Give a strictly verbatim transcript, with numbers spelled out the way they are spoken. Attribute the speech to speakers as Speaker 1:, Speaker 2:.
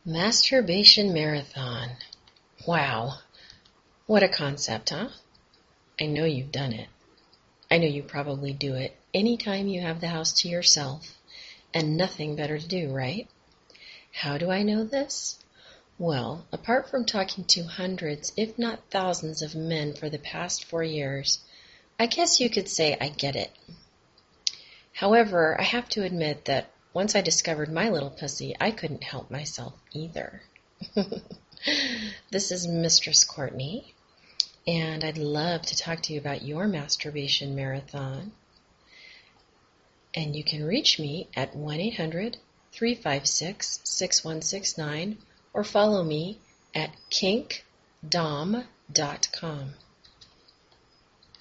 Speaker 1: Masturbation marathon. Wow. What a concept, huh? I know you've done it. I know you probably do it anytime you have the house to yourself and nothing better to do, right? How do I know this? Well, apart from talking to hundreds, if not thousands of men for the past four years, I guess you could say I get it. However, I have to admit that once I discovered my little pussy, I couldn't help myself either. This is Mistress Courtney, and I'd love to talk to you about your masturbation marathon. And you can reach me at one eight hundred, three five six, six one six nine or follow me at kink dom dot com.